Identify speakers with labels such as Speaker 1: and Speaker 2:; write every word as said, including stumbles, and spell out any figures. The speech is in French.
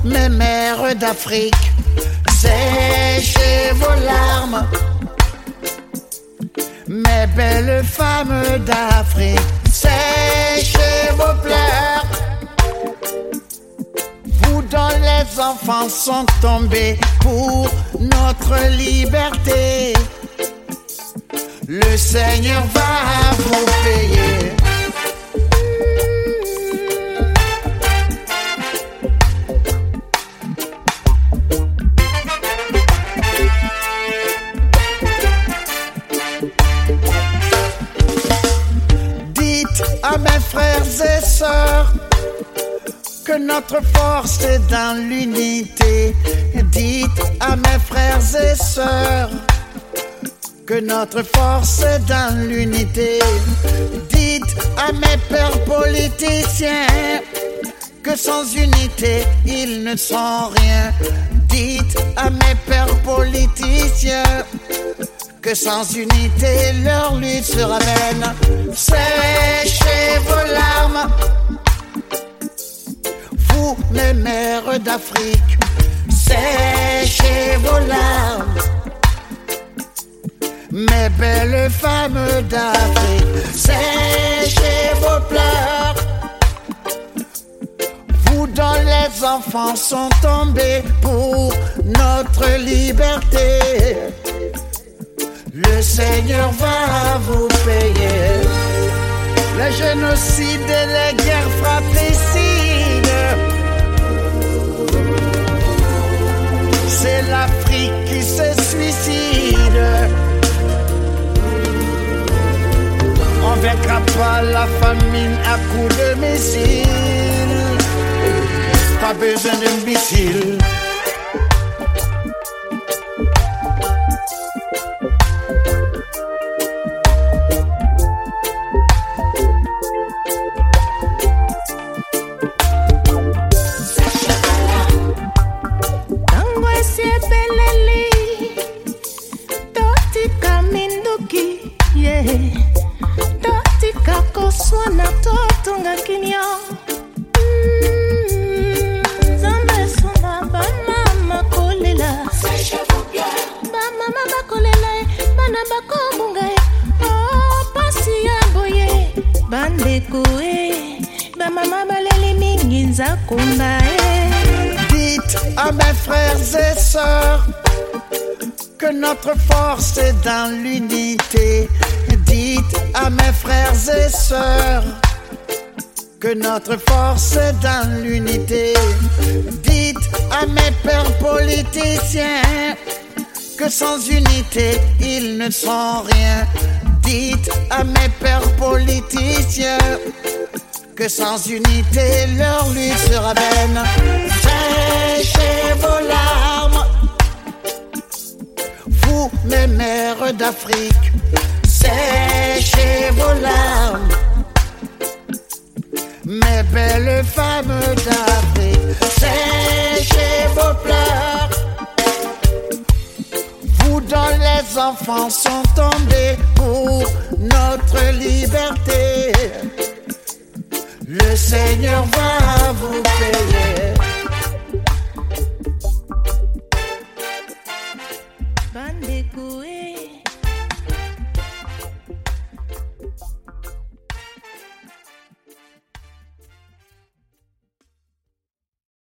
Speaker 1: mes mères d'Afrique, séchez vos larmes. Mes belles femmes d'Afrique, séchez vos pleurs. Vous dont les enfants sont tombés pour notre liberté, le Seigneur va vous payer. À mes frères et sœurs, que notre force est dans l'unité. Dites à mes frères et sœurs, que notre force est dans l'unité. Dites à mes pères politiciens, que sans unité, ils ne sont rien. Dites à mes pères politiciens, que sans unité, leur lutte sera vaine. Séchez vos larmes, vous, mes mères d'Afrique, séchez vos larmes. Mes belles femmes d'Afrique, séchez vos pleurs. Vous dont les enfants sont tombés pour notre liberté, le Seigneur va vous payer. Le génocide et les guerres fratricides, c'est l'Afrique qui se suicide. On vaincra pas la famine à coups de missiles. Pas besoin de missiles. Dites à mes frères et sœurs, que notre force est dans l'unité. Dites à mes frères et sœurs, que notre force est dans l'unité. Dites à mes pères politiciens, que sans unité, ils ne sont rien. Dites à mes pères politiciens, que sans unité, leur lutte sera vaine. Séchez vos larmes, vous, mes mères d'Afrique, séchez vos larmes. Mes belles femmes d'Afrique, séchez vos pleurs. Vous dont les enfants sont tombés pour notre liberté, le Seigneur va vous payer. Bandeko.